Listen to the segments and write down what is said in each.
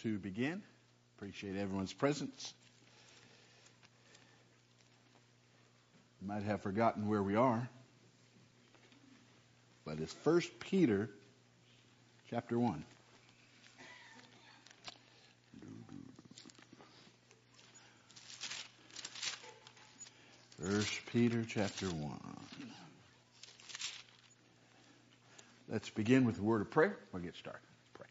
to begin. Appreciate everyone's presence. You might have forgotten where we are, but it's 1 Peter chapter 1. 1 Peter chapter 1. Let's begin with a word of prayer. We'll get started. Pray.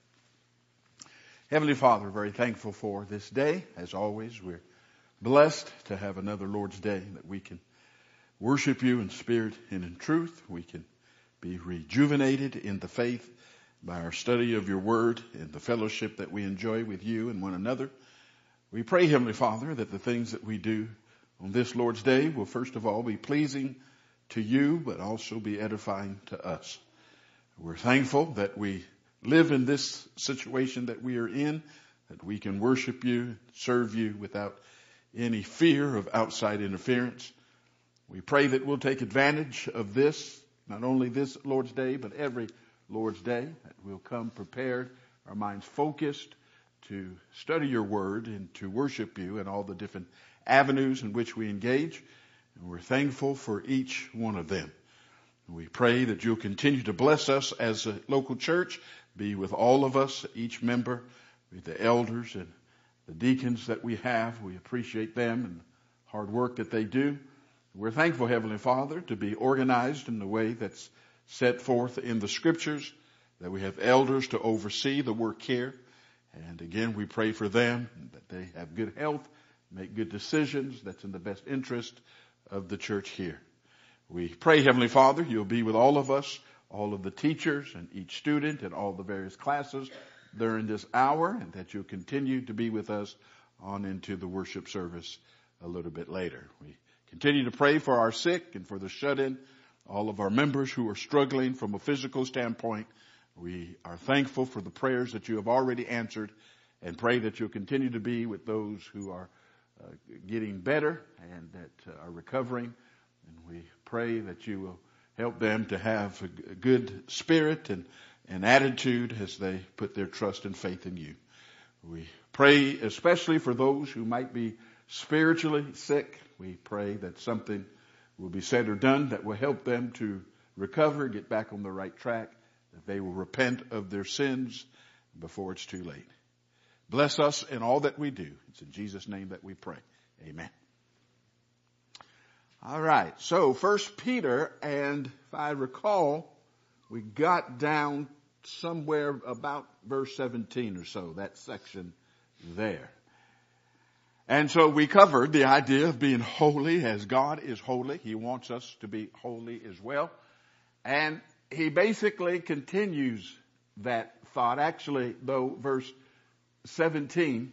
Heavenly Father, very thankful for this day. As always, we're blessed to have another Lord's Day that we can worship you in spirit and in truth. We can be rejuvenated in the faith by our study of your word and the fellowship that we enjoy with you and one another. We pray, Heavenly Father, that the things that we do on this Lord's Day will first of all be pleasing to you, but also be edifying to us. We're thankful that we live in this situation that we are in, that we can worship you, serve you without any fear of outside interference. We pray that we'll take advantage of this, not only this Lord's Day, but every Lord's Day, that we'll come prepared, our minds focused to study your word and to worship you in all the different avenues in which we engage. And we're thankful for each one of them. We pray that you'll continue to bless us as a local church, be with all of us, each member, with the elders and the deacons that we have. We appreciate them and the hard work that they do. We're thankful, Heavenly Father, to be organized in the way that's set forth in the scriptures, that we have elders to oversee the work here. And again, we pray for them, that they have good health, make good decisions that's in the best interest of the church here. We pray, Heavenly Father, you'll be with all of us, all of the teachers and each student and all the various classes during this hour, and that you'll continue to be with us on into the worship service a little bit later. We continue to pray for our sick and for the shut-in, all of our members who are struggling from a physical standpoint. We are thankful for the prayers that you have already answered, and pray that you'll continue to be with those who are getting better and that are recovering. And we pray that you will help them to have a good spirit and attitude as they put their trust and faith in you. We pray especially for those who might be spiritually sick. We pray that something will be said or done that will help them to recover, get back on the right track, that they will repent of their sins before it's too late. Bless us in all that we do. It's in Jesus' name that we pray. Amen. All right. So 1 Peter, and if I recall, we got down somewhere about verse 17 or so, that section there. And so we covered the idea of being holy as God is holy. He wants us to be holy as well. And he basically continues that thought. Actually, though, verse 17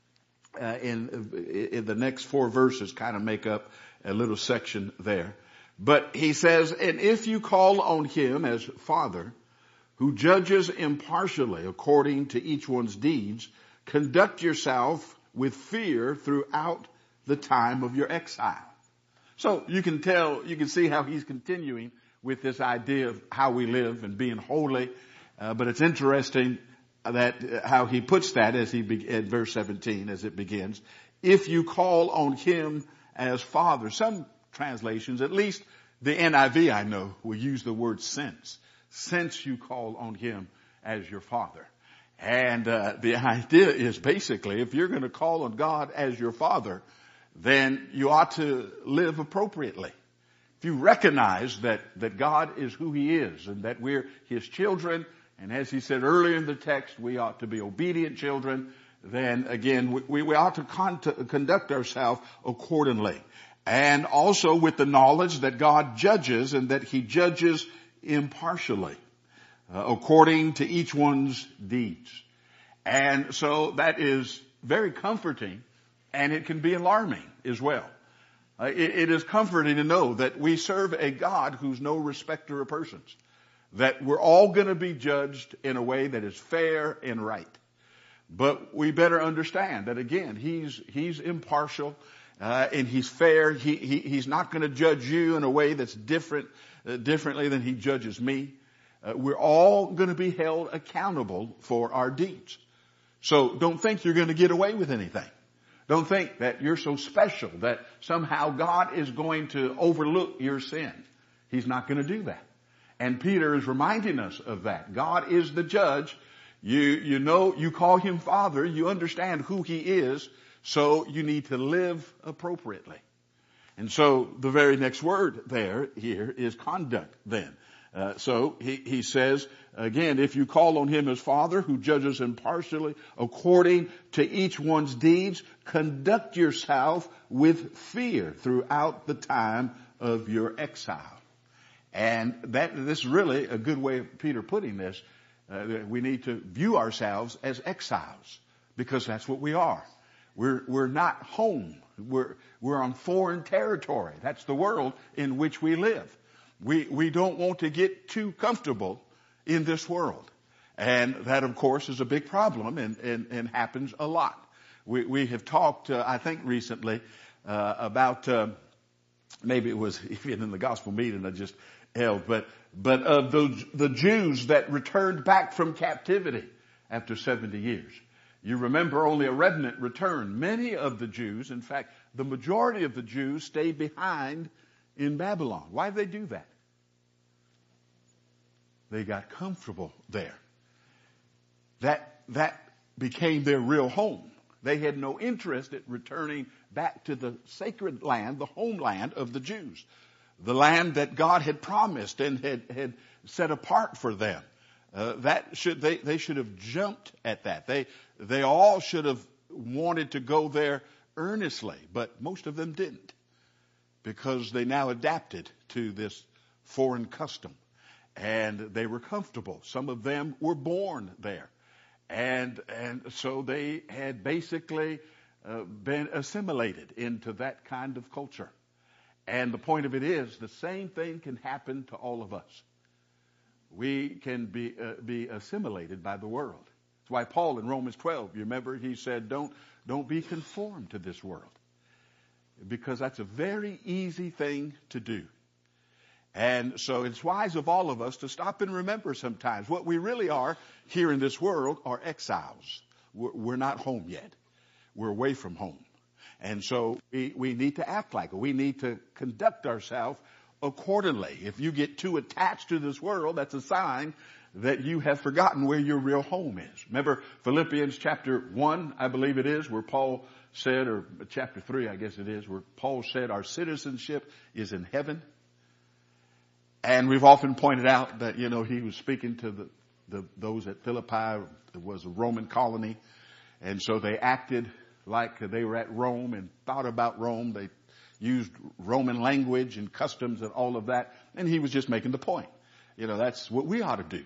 in the next four verses kind of make up a little section there. But he says, and if you call on him as Father, who judges impartially according to each one's deeds, conduct yourself with fear throughout the time of your exile. So you can see how he's continuing with this idea of how we live and being holy. But it's interesting that how he puts that as at verse 17 as it begins. If you call on him as Father. Some translations, at least the NIV I know, will use the word since. Since you call on him as your Father. And the idea is basically, if you're going to call on God as your Father, then you ought to live appropriately. If you recognize that God is who he is and that we're his children, and as he said earlier in the text, we ought to be obedient children, then again, we ought to conduct ourselves accordingly. And also with the knowledge that God judges and that he judges impartially, according to each one's deeds. And so that is very comforting, and it can be alarming as well. It is comforting to know that we serve a God who's no respecter of persons, that we're all going to be judged in a way that is fair and right. But we better understand that again, he's impartial, and he's fair. He's not going to judge you in a way that's differently than he judges me. We're all going to be held accountable for our deeds. So don't think you're going to get away with anything. Don't think that you're so special that somehow God is going to overlook your sin. He's not going to do that. And Peter is reminding us of that. God is the judge. You know, you call him Father. You understand who he is. So you need to live appropriately. And so the very next word here is conduct then. So he says, again, if you call on him as Father who judges impartially according to each one's deeds, conduct yourself with fear throughout the time of your exile. And this is really a good way of Peter putting this. We need to view ourselves as exiles because that's what we are. We're not home. We're on foreign territory. That's the world in which we live. We don't want to get too comfortable in this world. And that, of course, is a big problem and happens a lot. We have talked, I think recently, about, maybe it was even in the gospel meeting I just held, but of the Jews that returned back from captivity after 70 years. You remember only a remnant returned. Many of the Jews, in fact, the majority of the Jews stayed behind in Babylon. Why did they do that? They got comfortable there. That became their real home. They had no interest in returning back to the sacred land, the homeland of the Jews. The land that God had promised and had set apart for them. They should have jumped at that. They all should have wanted to go there earnestly, but most of them didn't because they now adapted to this foreign custom and they were comfortable. Some of them were born there and so they had basically been assimilated into that kind of culture. And the point of it is the same thing can happen to all of us. We can be assimilated by the world. That's why Paul in Romans 12, you remember, he said, don't be conformed to this world. Because that's a very easy thing to do. And so it's wise of all of us to stop and remember sometimes what we really are here in this world are exiles. We're not home yet. We're away from home. And so we need to act like it. We need to conduct ourselves accordingly. If you get too attached to this world, that's a sign that you have forgotten where your real home is. Remember Philippians chapter 1, I believe it is, where Paul said, or chapter 3, I guess it is, where Paul said our citizenship is in heaven. And we've often pointed out that, he was speaking to those at Philippi. It was a Roman colony. And so they acted like they were at Rome and thought about Rome. They used Roman language and customs and all of that. And he was just making the point. That's what we ought to do.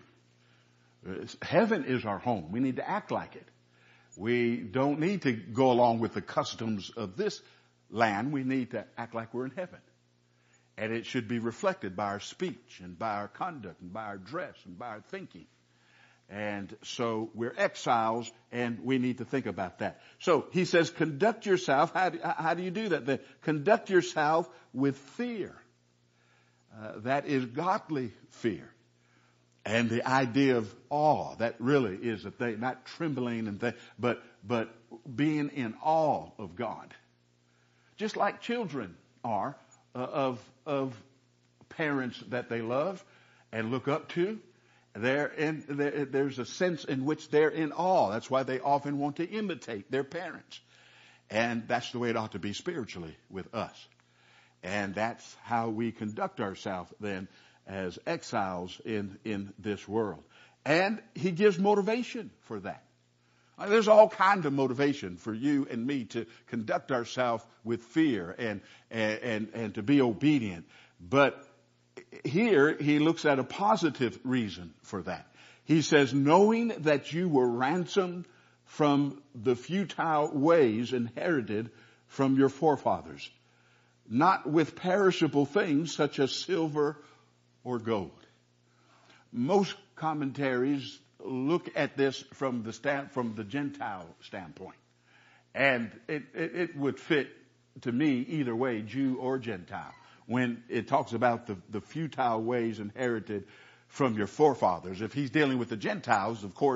Heaven is our home. We need to act like it. We don't need to go along with the customs of this land. We need to act like we're in heaven. And it should be reflected by our speech and by our conduct and by our dress and by our thinking. And so we're exiles and we need to think about that. So he says, conduct yourself. How do you do that? Then conduct yourself with fear. That is godly fear. And the idea of awe, that really is a thing, not trembling and but being in awe of God. Just like children are of parents that they love and look up to. There's a sense in which they're in awe. That's why they often want to imitate their parents. And that's the way it ought to be spiritually with us. And that's how we conduct ourselves then as exiles in this world. And he gives motivation for that. There's all kinds of motivation for you and me to conduct ourselves with fear and to be obedient. But here he looks at a positive reason for that. He says, knowing that you were ransomed from the futile ways inherited from your forefathers, not with perishable things such as silver or gold. Most commentaries look at this from the Gentile standpoint. And it would fit to me either way, Jew or Gentile. When it talks about the futile ways inherited from your forefathers. If he's dealing with the Gentiles, of course,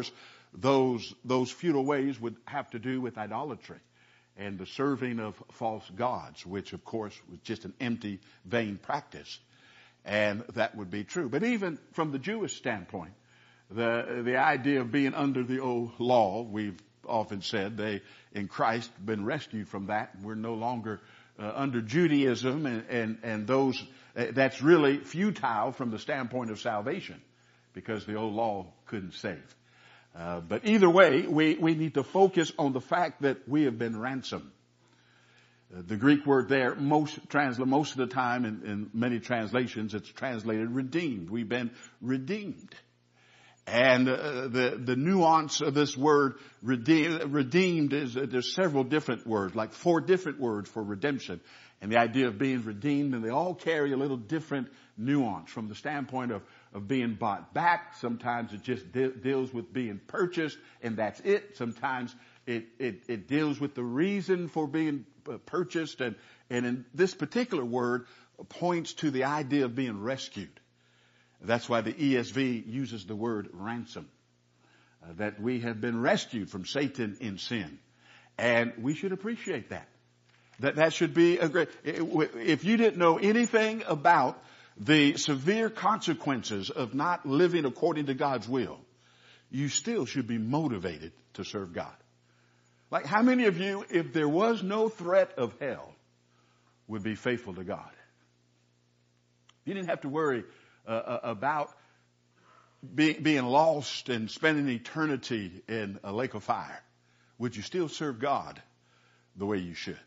those futile ways would have to do with idolatry and the serving of false gods, which of course was just an empty, vain practice. And that would be true. But even from the Jewish standpoint, the idea of being under the old law, we've often said they, in Christ, been rescued from that. We're no longer under Judaism and those, that's really futile from the standpoint of salvation because the old law couldn't save. But either way, we need to focus on the fact that we have been ransomed. The Greek word there, most of the time in many translations, it's translated redeemed. We've been redeemed. And the nuance of this word redeemed is there's several different words, like 4 different words for redemption. And the idea of being redeemed, and they all carry a little different nuance from the standpoint of being bought back. Sometimes it just deals with being purchased, and that's it. Sometimes it deals with the reason for being purchased, and in this particular word points to the idea of being rescued. That's why the ESV uses the word ransom, that we have been rescued from Satan in sin. And we should appreciate that. That should be a great, if you didn't know anything about the severe consequences of not living according to God's will, you still should be motivated to serve God. Like how many of you, if there was no threat of hell, would be faithful to God? You didn't have to worry about being lost and spending eternity in a lake of fire. Would you still serve God the way you should?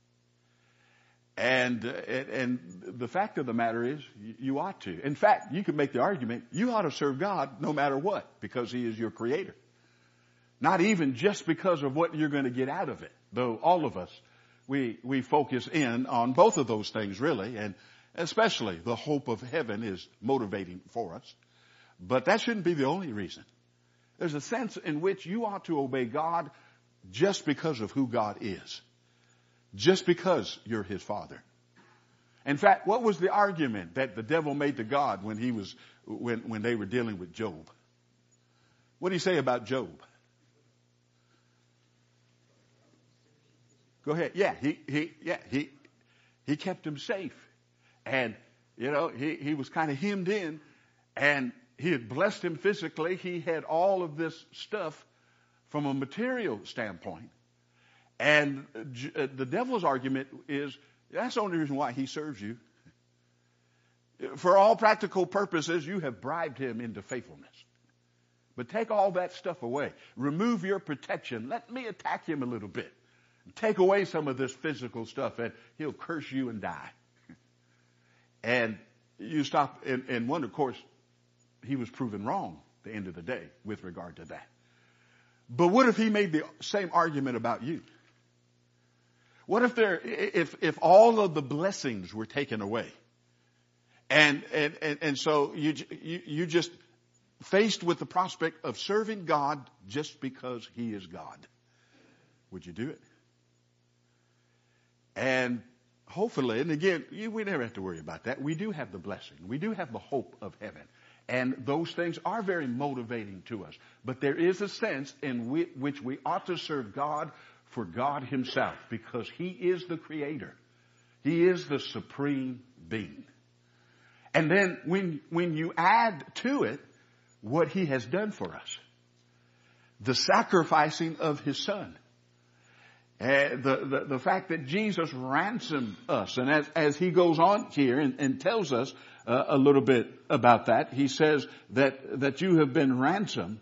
And the fact of the matter is, you ought to. In fact, you could make the argument, you ought to serve God no matter what, because He is your Creator. Not even just because of what you're going to get out of it, though all of us, we focus in on both of those things really, and especially the hope of heaven is motivating for us. But that shouldn't be the only reason. There's a sense in which you ought to obey God just because of who God is. Just because you're His Father. In fact, what was the argument that the devil made to God when they were dealing with Job? What did he say about Job? Go ahead. Yeah, he kept him safe. And, he was kind of hemmed in, and He had blessed him physically. He had all of this stuff from a material standpoint. And the devil's argument is, that's the only reason why he serves you. For all practical purposes, you have bribed him into faithfulness. But take all that stuff away. Remove your protection. Let me attack him a little bit. Take away some of this physical stuff, and he'll curse you and die. And you stop, and one, of course, he was proven wrong at the end of the day with regard to that. But what if he made the same argument about you? What if all of the blessings were taken away? And so you just faced with the prospect of serving God just because He is God. Would you do it? And hopefully, and again, we never have to worry about that. We do have the blessing. We do have the hope of heaven. And those things are very motivating to us. But there is a sense in which we ought to serve God for God Himself, because He is the Creator. He is the supreme being. And then when you add to it what He has done for us, the sacrificing of His Son, the fact that Jesus ransomed us, and as He goes on here and tells us a little bit about that, He says that you have been ransomed,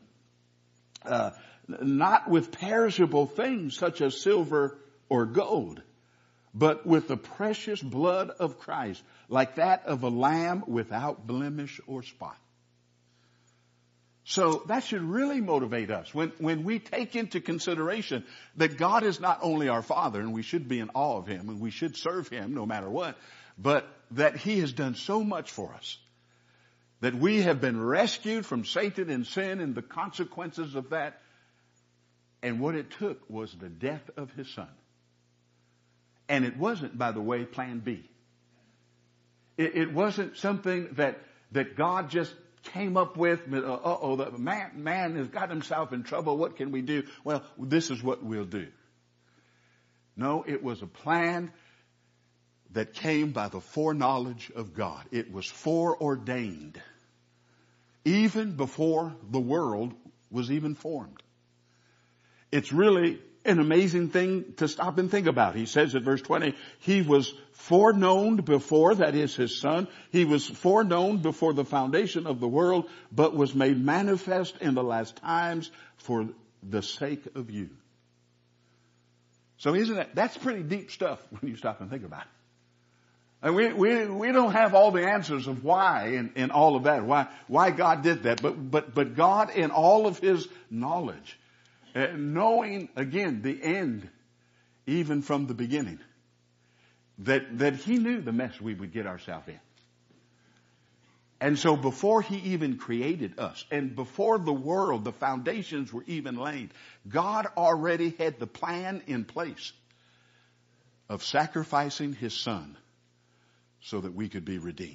not with perishable things such as silver or gold, but with the precious blood of Christ, like that of a lamb without blemish or spot. So that should really motivate us when we take into consideration that God is not only our Father, and we should be in awe of Him, and we should serve Him no matter what, but that He has done so much for us, that we have been rescued from Satan and sin and the consequences of that. And what it took was the death of His Son. And it wasn't, by the way, plan B. It wasn't something that God just came up with, the man has got himself in trouble. What can we do? Well, this is what we'll do. No, it was a plan that came by the foreknowledge of God. It was foreordained even before the world was even formed. It's really an amazing thing to stop and think about. He says in verse 20, he was foreknown before, that is his son. He was foreknown before the foundation of the world, but was made manifest in the last times for the sake of you. So that's pretty deep stuff when you stop and think about it. And we don't have all the answers of why and all of that, why God did that, but God in all of his knowledge, knowing again the end, even from the beginning, that he knew the mess we would get ourselves in. And so before he even created us and before the world, the foundations were even laid, God already had the plan in place of sacrificing his son so that we could be redeemed.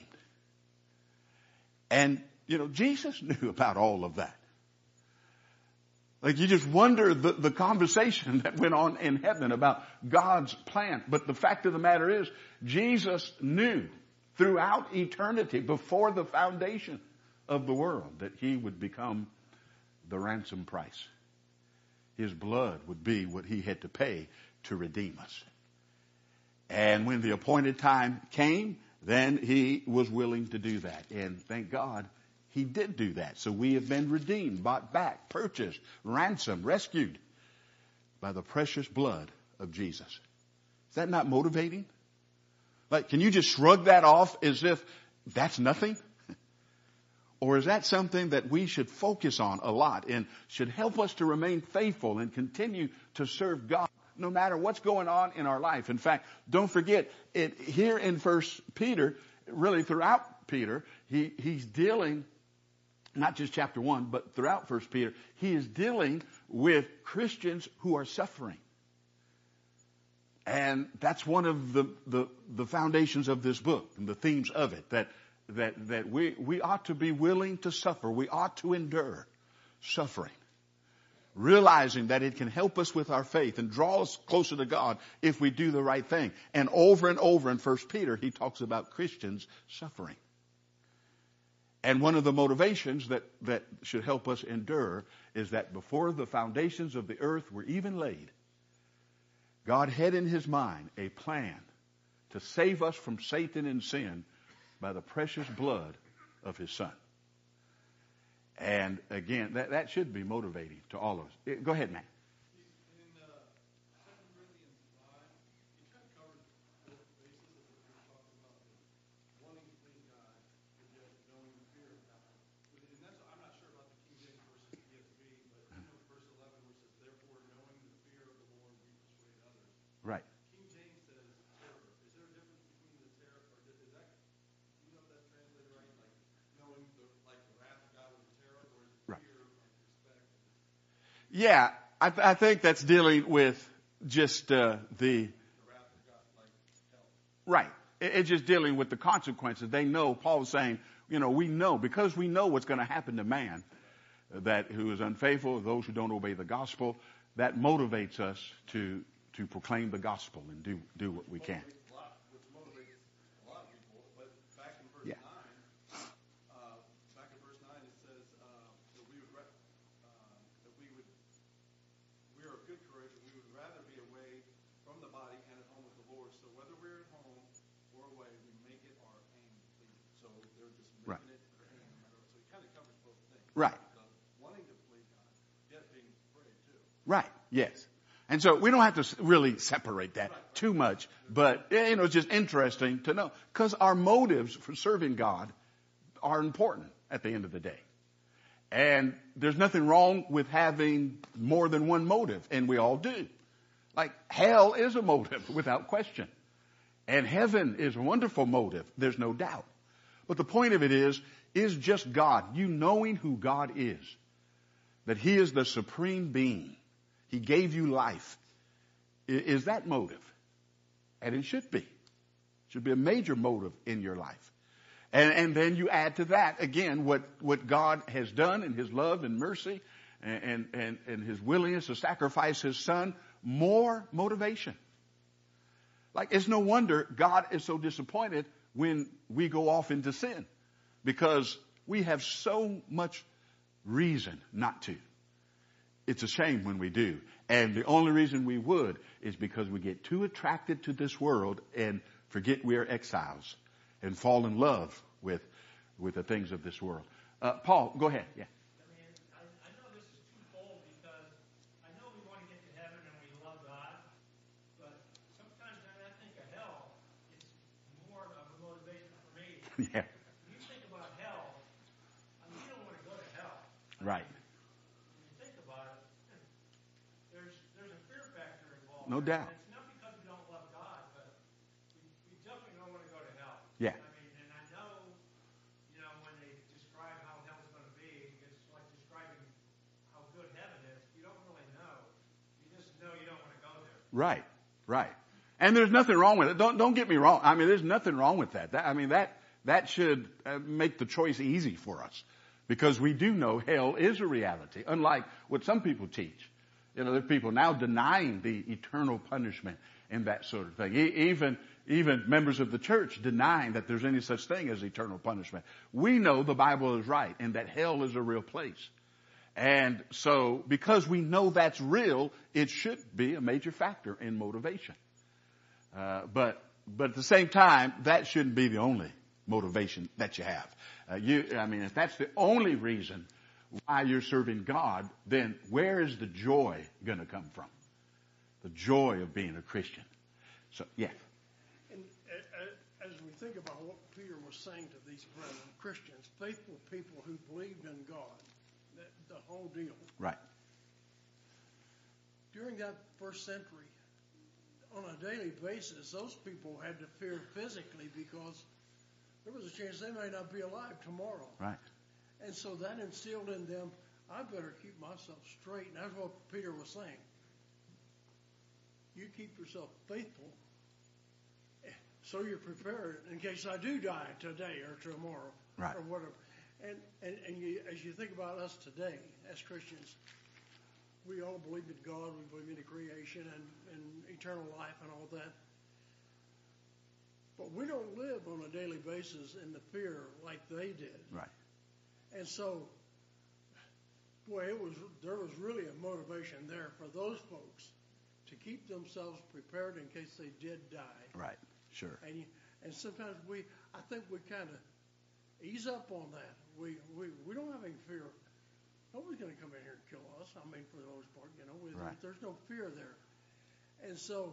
And, Jesus knew about all of that. Like you just wonder the conversation that went on in heaven about God's plan. But the fact of the matter is, Jesus knew throughout eternity, before the foundation of the world, that he would become the ransom price. His blood would be what he had to pay to redeem us. And when the appointed time came, then he was willing to do that. And thank God he did do that. So we have been redeemed, bought back, purchased, ransomed, rescued by the precious blood of Jesus. Is that not motivating? Like, can you just shrug that off as if that's nothing? Or is that something that we should focus on a lot and should help us to remain faithful and continue to serve God no matter what's going on in our life? In fact, don't forget, here in 1 Peter, really throughout Peter, he's dealing, not just chapter 1, but throughout 1 Peter, he is dealing with Christians who are suffering. And that's one of the foundations of this book and the themes of it, that we ought to be willing to suffer. We ought to endure suffering, realizing that it can help us with our faith and draw us closer to God if we do the right thing. And over in 1 Peter, he talks about Christians suffering. And one of the motivations that should help us endure is that before the foundations of the earth were even laid, God had in his mind a plan to save us from Satan and sin by the precious blood of his son. And again, that should be motivating to all of us. Go ahead, Matt. In 2 Corinthians 5, he kind of covered both bases of what you're talking about, wanting to please God, but yet knowing the fear of God. And that's, I'm not sure about the King James versus the ESV, but verse 11 where it says, therefore knowing the fear of the Lord, we persuade others. Right. King James says terror. Is there a difference between the terror, or is that, do you know if that's translated right? Like knowing the wrath of God with the terror, or is it fear of respect? Yeah, I think that's dealing with just the wrath of God, like hell. Right. It's just dealing with the consequences. They know, Paul was saying, we know, because we know what's going to happen to man, that who is unfaithful, those who don't obey the gospel, that motivates us to proclaim the gospel and do what we can. Which motivates a lot of people. But back in verse 9, it says that we are of good courage, and we would rather be away from the body and at home with the Lord. So whether we're at home or away, we make it our aim to please Him. So they're just making it their aim. So he kind of covers both things. Right. Wanting to please God, yet being afraid too. Right. Yes. And so we don't have to really separate that too much, but it's just interesting to know, because our motives for serving God are important at the end of the day. And there's nothing wrong with having more than one motive, and we all do. Like hell is a motive without question. And heaven is a wonderful motive, there's no doubt. But the point of it is just God, you knowing who God is, that he is the supreme being. He gave you life. Is that motive? And it should be. It should be a major motive in your life. And then you add to that, again, what God has done in his love and mercy and his willingness to sacrifice his son, more motivation. Like, it's no wonder God is so disappointed when we go off into sin, because we have so much reason not to. It's a shame when we do. And the only reason we would is because we get too attracted to this world and forget we are exiles and fall in love with the things of this world. Paul, go ahead. Yeah. I know this is twofold, because I know we want to get to heaven and we love God, but sometimes when I think of hell, it's more of a motivation for me. Yeah. When you think about hell, I mean, you don't want to go to hell. Right. When you think about it, there's a fear factor involved. No doubt. And it's not because we don't love God, but we definitely don't want to go to hell. Yeah. I mean, and I know, when they describe how hell's going to be, it's like describing how good heaven is. You don't really know. You just know you don't want to go there. Right. Right. And there's nothing wrong with it. Don't get me wrong. I mean, there's nothing wrong with that. That should make the choice easy for us, because we do know hell is a reality, unlike what some people teach. There's people now denying the eternal punishment and that sort of thing. Even members of the church denying that there's any such thing as eternal punishment. We know the Bible is right and that hell is a real place. And so, because we know that's real, it should be a major factor in motivation. But at the same time, that shouldn't be the only motivation that you have. If that's the only reason why you're serving God, then where is the joy going to come from? The joy of being a Christian. So, yeah. And as we think about what Peter was saying to these brethren, Christians, faithful people who believed in God, the whole deal. Right. During that first century, on a daily basis, those people had to fear physically, because there was a chance they may not be alive tomorrow. Right. And so that instilled in them, I better keep myself straight. And that's what Peter was saying. You keep yourself faithful, so you're prepared in case I do die today or tomorrow, right, or whatever. And as you think about us today as Christians, we all believe in God, we believe in the creation and eternal life and all that. But we don't live on a daily basis in the fear like they did. Right. And so, boy, there was really a motivation there for those folks to keep themselves prepared in case they did die. Right. Sure. And sometimes I think we kind of ease up on that. We don't have any fear. Nobody's going to come in here and kill us. I mean, for the most part, right. There's no fear there. And so,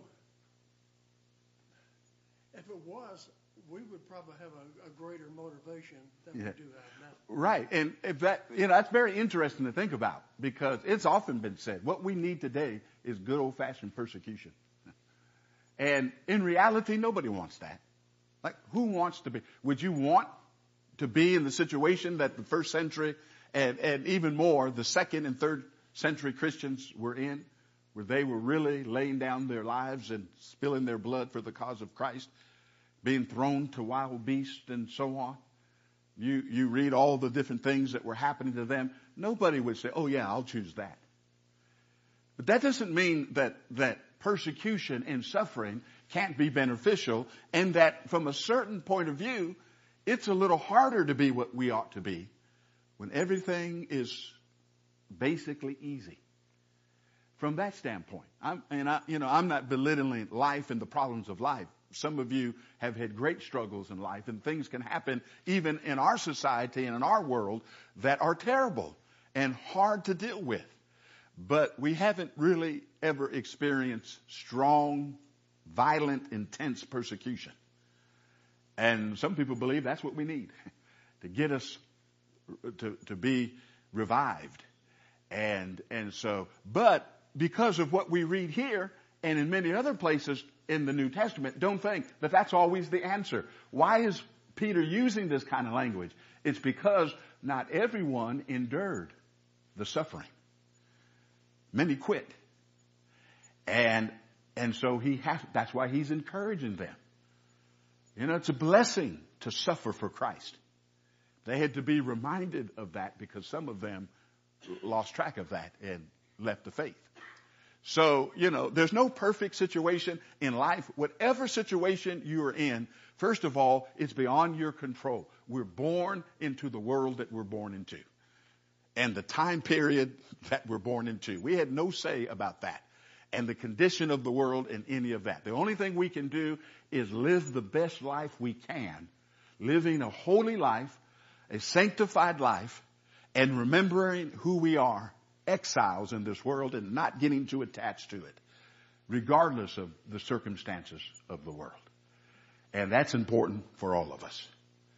if it was, we would probably have a greater motivation than we do have now. Right. And if that's very interesting to think about, because it's often been said, what we need today is good old-fashioned persecution. And in reality, nobody wants that. Like, who wants to be? Would you want to be in the situation that the first century and even more the second and third century Christians were in, where they were really laying down their lives and spilling their blood for the cause of Christ, being thrown to wild beasts and so on? You read all the different things that were happening to them. Nobody would say, oh yeah, I'll choose that. But that doesn't mean that persecution and suffering can't be beneficial, and that from a certain point of view, it's a little harder to be what we ought to be when everything is basically easy. From that standpoint, I'm not belittling life and the problems of life. Some of you have had great struggles in life, and things can happen even in our society and in our world that are terrible and hard to deal with. But we haven't really ever experienced strong, violent, intense persecution. And some people believe that's what we need to get us to be revived. And so, but because of what we read here and in many other places in the New Testament, don't think that that's always the answer. Why is Peter using this kind of language? It's because not everyone endured the suffering. Many quit. And so that's why he's encouraging them. It's a blessing to suffer for Christ. They had to be reminded of that because some of them lost track of that and left the faith. So, there's no perfect situation in life. Whatever situation you are in, first of all, it's beyond your control. We're born into the world that we're born into and the time period that we're born into. We had no say about that and the condition of the world and any of that. The only thing we can do is live the best life we can, living a holy life, a sanctified life, and remembering who we are, exiles in this world, and not getting too attached to it, regardless of the circumstances of the world. And that's important for all of us.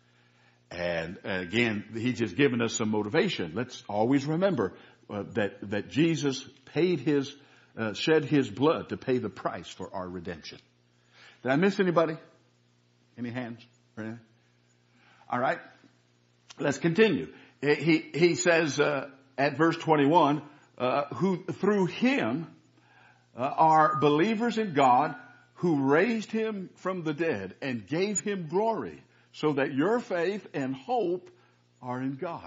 And again, he's just given us some motivation. Let's always remember that Jesus shed his blood to pay the price for our redemption. Did I miss anybody? Any hands? All right. Let's continue. He says at verse 21, who through him are believers in God, who raised him from the dead and gave him glory, so that your faith and hope are in God.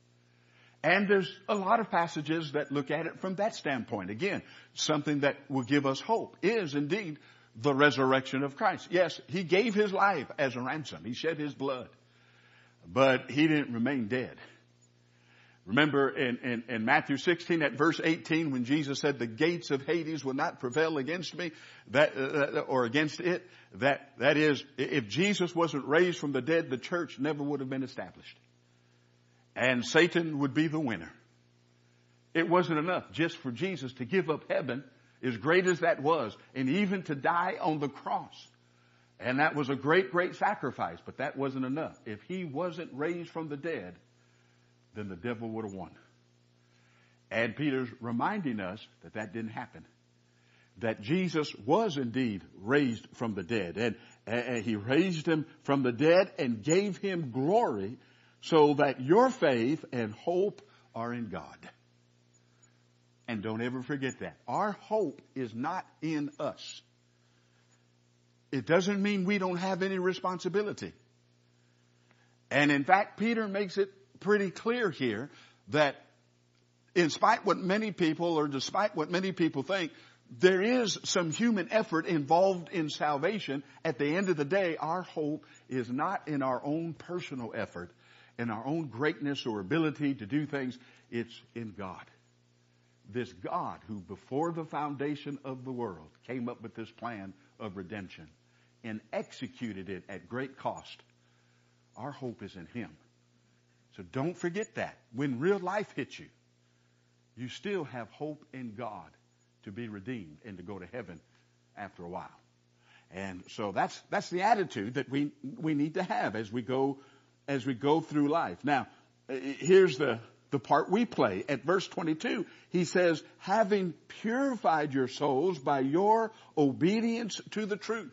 And there's a lot of passages that look at it from that standpoint. Again, something that will give us hope is indeed the resurrection of Christ. Yes, he gave his life as a ransom. He shed his blood. But he didn't remain dead. Remember in Matthew 16 at verse 18 when Jesus said the gates of Hades will not prevail against me, or against it, that is, if Jesus wasn't raised from the dead, the church never would have been established. And Satan would be the winner. It wasn't enough just for Jesus to give up heaven, as great as that was, and even to die on the cross. And that was a great, great sacrifice, but that wasn't enough. If he wasn't raised from the dead, then the devil would have won. And Peter's reminding us that didn't happen. That Jesus was indeed raised from the dead. And he raised him from the dead and gave him glory so that your faith and hope are in God. And don't ever forget that. Our hope is not in us. It doesn't mean we don't have any responsibility. And in fact, Peter makes it pretty clear here that despite what many people think, there is some human effort involved in salvation. At the end of the day, our hope is not in our own personal effort, in our own greatness or ability to do things. It's in God. This God who before the foundation of the world came up with this plan of redemption and executed it at great cost. Our hope is in him. So don't forget that. When real life hits you, you still have hope in God to be redeemed and to go to heaven after a while. And so that's the attitude that we need to have as we go through life. Now, here's the part we play. At verse 22, he says, having purified your souls by your obedience to the truth.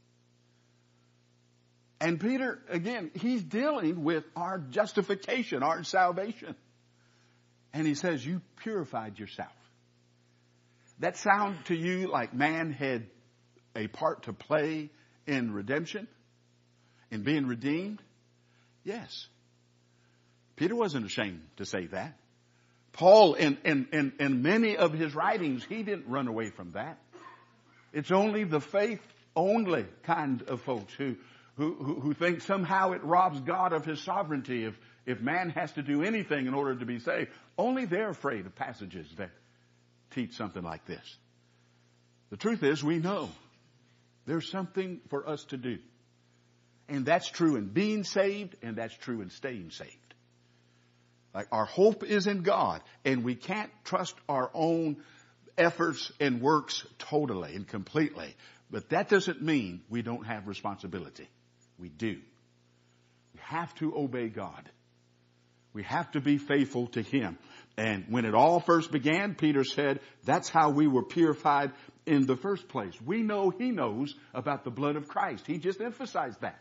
And Peter, again, he's dealing with our justification, our salvation. And he says, you purified yourself. That sound to you like man had a part to play in redemption, in being redeemed? Yes. Peter wasn't ashamed to say that. Paul, in many of his writings, he didn't run away from that. It's only the faith-only kind of folks who think somehow it robs God of his sovereignty if man has to do anything in order to be saved. Only they're afraid of passages that teach something like this. The truth is, we know there's something for us to do. And that's true in being saved, and that's true in staying saved. Like our hope is in God, and we can't trust our own efforts and works totally and completely. But that doesn't mean we don't have responsibility. We do. We have to obey God. We have to be faithful to him. And when it all first began, Peter said, that's how we were purified in the first place. We know he knows about the blood of Christ. He just emphasized that.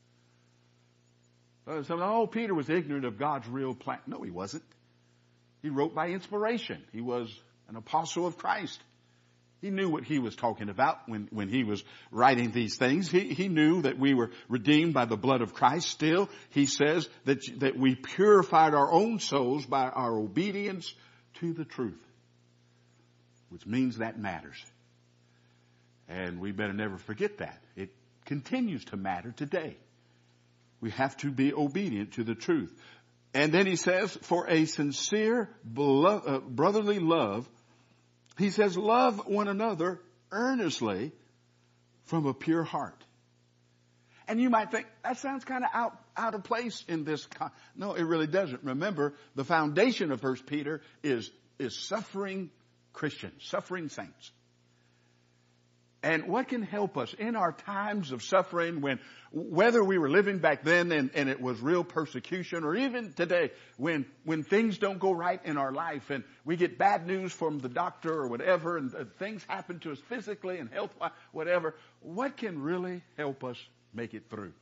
Peter was ignorant of God's real plan. No, he wasn't. He wrote by inspiration. He was an apostle of Christ. He knew what he was talking about when he was writing these things. He knew that we were redeemed by the blood of Christ. Still, he says that we purified our own souls by our obedience to the truth, which means that matters. And we better never forget that. It continues to matter today. We have to be obedient to the truth. And then he says, for a sincere brotherly love, he says, love one another earnestly from a pure heart. And you might think, that sounds kind of out of place in this. No, it really doesn't. Remember, the foundation of 1 Peter is suffering Christians, suffering saints. And what can help us in our times of suffering, whether we were living back then and it was real persecution, or even today when things don't go right in our life and we get bad news from the doctor or whatever, and things happen to us physically and health, whatever, what can really help us make it through?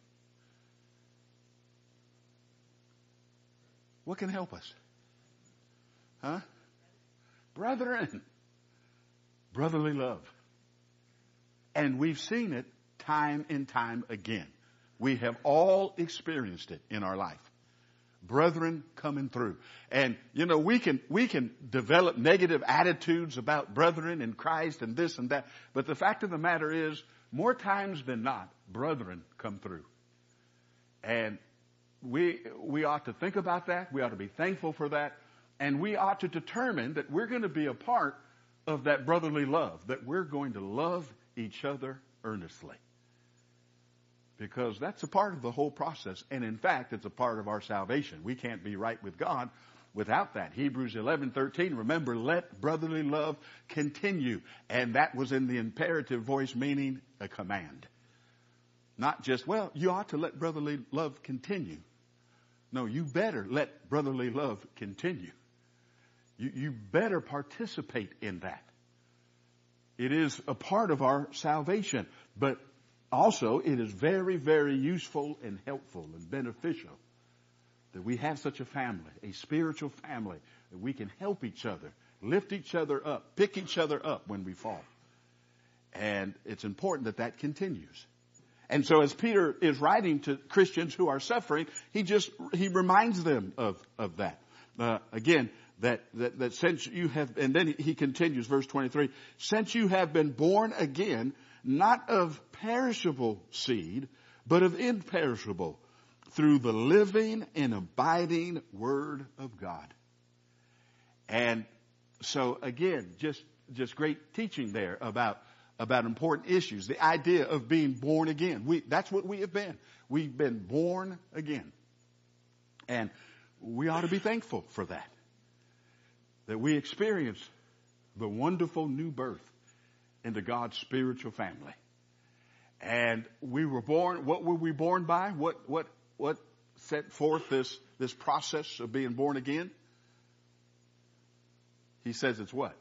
What can help us? Huh? Brethren. Brotherly love. And we've seen it time and time again. We have all experienced it in our life. Brethren coming through. And, we can develop negative attitudes about brethren in Christ and this and that. But the fact of the matter is, more times than not, brethren come through. And we ought to think about that. We ought to be thankful for that. And we ought to determine that we're going to be a part of that brotherly love, that we're going to love each other earnestly. Because that's a part of the whole process. And in fact, it's a part of our salvation. We can't be right with God without that. Hebrews 11:13, remember, let brotherly love continue. And that was in the imperative voice, meaning a command. Not just, well, you ought to let brotherly love continue. No, you better let brotherly love continue. You better participate in that. It is a part of our salvation, but also it is very, very useful and helpful and beneficial that we have such a family, a spiritual family, that we can help each other, lift each other up, pick each other up when we fall. And it's important that continues. And so as Peter is writing to Christians who are suffering, he reminds them of that. Again, that since you have, and then he continues, verse 23, since you have been born again, not of perishable seed, but of imperishable, through the living and abiding word of God. And so again, just great teaching there about important issues. The idea of being born again. That's what we have been. We've been born again. And we ought to be thankful for that. That we experience the wonderful new birth into God's spiritual family. And we were born, what were we born by? What set forth this process of being born again? He says it's what?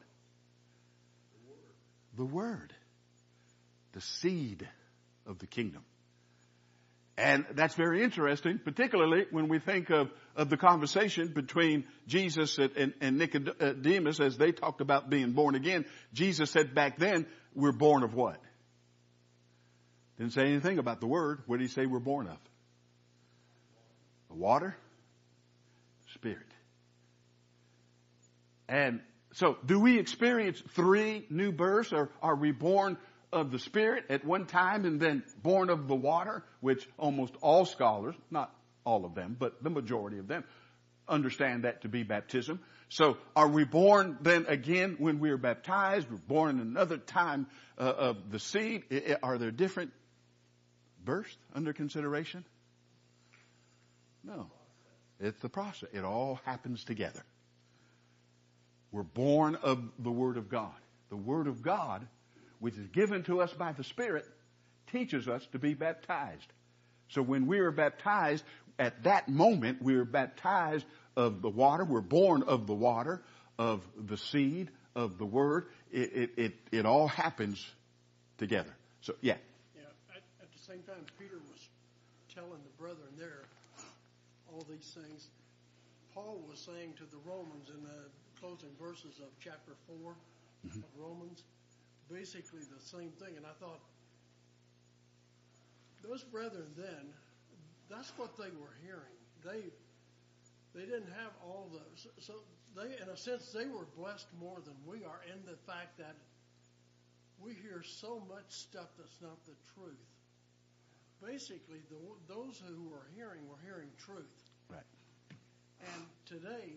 The Word. The seed of the kingdom. And that's very interesting, particularly when we think of the conversation between Jesus and Nicodemus as they talked about being born again. Jesus said back then, we're born of what? Didn't say anything about the Word. What did he say we're born of? The water, Spirit. And so do we experience 3 new births, or are we born of the Spirit at one time and then born of the water, which almost all scholars, not all of them, but the majority of them, understand that to be baptism. So are we born then again when we are baptized? We're born in another time of the seed. Are there different births under consideration? No. It's the process. It all happens together. We're born of the Word of God. The Word of God, which is given to us by the Spirit, teaches us to be baptized. So when we are baptized, at that moment, we are baptized of the water. We're born of the water, of the seed, of the Word. It all happens together. So, yeah. Yeah. At the same time, Peter was telling the brethren there all these things. Paul was saying to the Romans in the closing verses of chapter 4 of Romans, basically the same thing. And I thought, those brethren then, that's what they were hearing. They didn't have all those. So they, in a sense, they were blessed more than we are in the fact that we hear so much stuff that's not the truth. Basically, those who were hearing truth. Right. And today,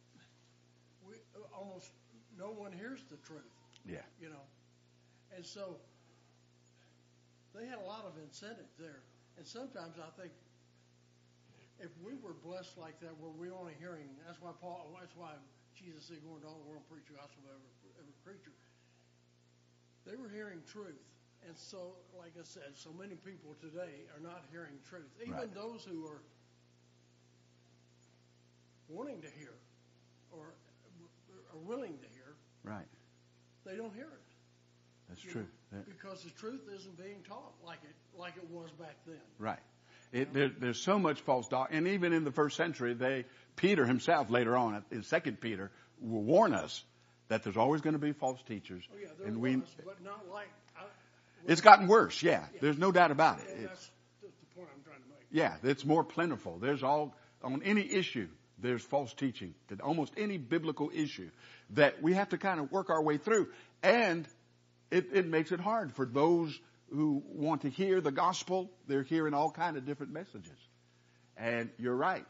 almost no one hears the truth. Yeah. You know. And so they had a lot of incentive there. And sometimes I think if we were blessed like that, where we're only hearing, that's why Jesus said, "Go into all the world and preach the gospel to every creature." They were hearing truth. And so, like I said, so many people today are not hearing truth. Even those who are wanting to hear or are willing to hear, right, they don't hear it. That's true. Because the truth isn't being taught like it was back then. Right. There's so much false doctrine. And even in the first century, Peter himself later on in 2 Peter will warn us that there's always going to be false teachers. Oh, yeah, there was, but not like... It's gotten worse, yeah. There's no doubt about it. And that's the point I'm trying to make. Yeah, it's more plentiful. There's on any issue, there's false teaching. That almost any biblical issue that we have to kind of work our way through. And it makes it hard for those who want to hear the gospel. They're hearing all kind of different messages. And you're right.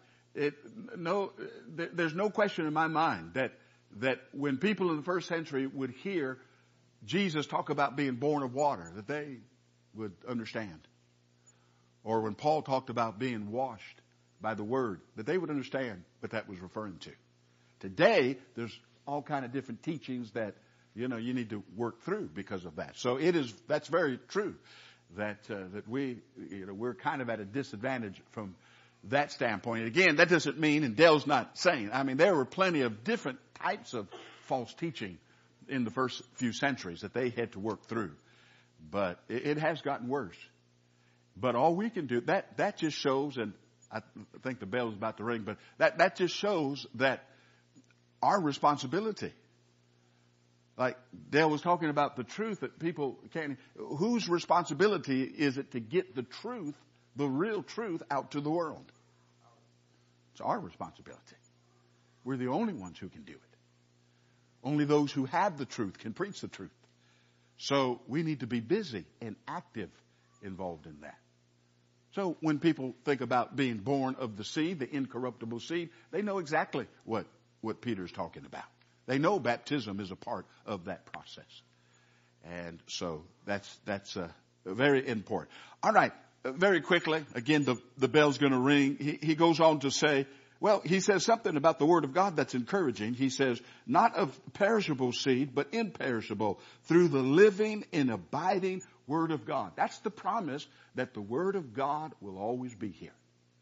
There's no question in my mind that when people in the first century would hear Jesus talk about being born of water, that they would understand. Or when Paul talked about being washed by the word, that they would understand what that was referring to. Today, there's all kind of different teachings that, you need to work through because of that. So that's very true that we're kind of at a disadvantage from that standpoint. And again, that doesn't mean, and Dale's not saying, there were plenty of different types of false teaching in the first few centuries that they had to work through. But it has gotten worse. But all we can do, that just shows, and I think the bell is about to ring, but that just shows that our responsibility. Like Dale was talking about the truth that people can't, whose responsibility is it to get the truth, the real truth, out to the world? It's our responsibility. We're the only ones who can do it. Only those who have the truth can preach the truth. So we need to be busy and active involved in that. So when people think about being born of the seed, the incorruptible seed, they know exactly what Peter's talking about. They know baptism is a part of that process. And so that's very important. All right, very quickly, again, the bell's going to ring. He goes on to say, well, he says something about the word of God that's encouraging. He says, not of perishable seed, but imperishable, through the living and abiding word of God. That's the promise that the word of God will always be here.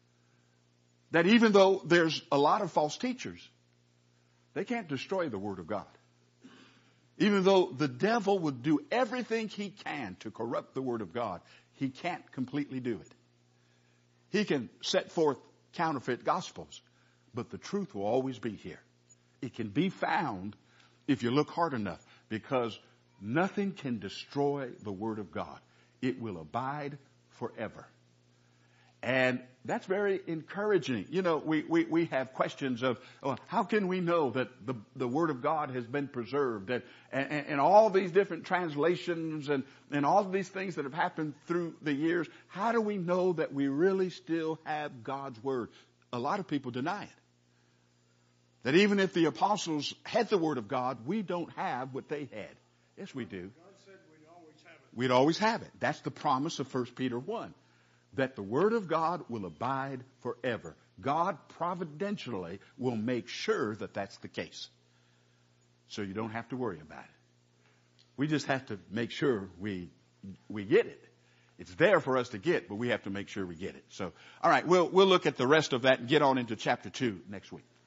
That even though there's a lot of false teachers, they can't destroy the word of God. Even though the devil would do everything he can to corrupt the word of God, he can't completely do it. He can set forth counterfeit gospels, but the truth will always be here. It can be found if you look hard enough, because nothing can destroy the word of God. It will abide forever. And that's very encouraging. We have questions of, how can we know that the word of God has been preserved, and all these different translations and all of these things that have happened through the years. How do we know that we really still have God's word? A lot of people deny it. That even if the apostles had the word of God, we don't have what they had. Yes, we do. God said we'd always have it. We'd always have it. That's the promise of 1 Peter 1. That the word of God will abide forever. God providentially will make sure that that's the case. So you don't have to worry about it. We just have to make sure we get it. It's there for us to get, but we have to make sure we get it. So, all right, we'll look at the rest of that and get on into chapter 2 next week.